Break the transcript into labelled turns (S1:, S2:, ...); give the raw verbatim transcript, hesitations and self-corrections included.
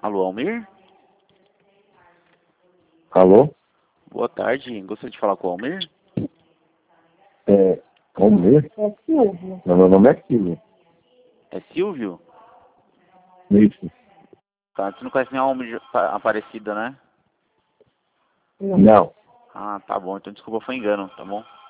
S1: Alô, Almir?
S2: Alô?
S1: Boa tarde, gostaria de falar com o Almir?
S2: É, Almir?
S3: É Silvio.
S2: Não, meu nome é Silvio.
S1: É Silvio?
S2: Isso.
S1: Tá, você não conhece nenhum Almir pa- Aparecida, né?
S3: Não.
S2: Não.
S1: Ah, tá bom, então desculpa, foi engano, tá bom?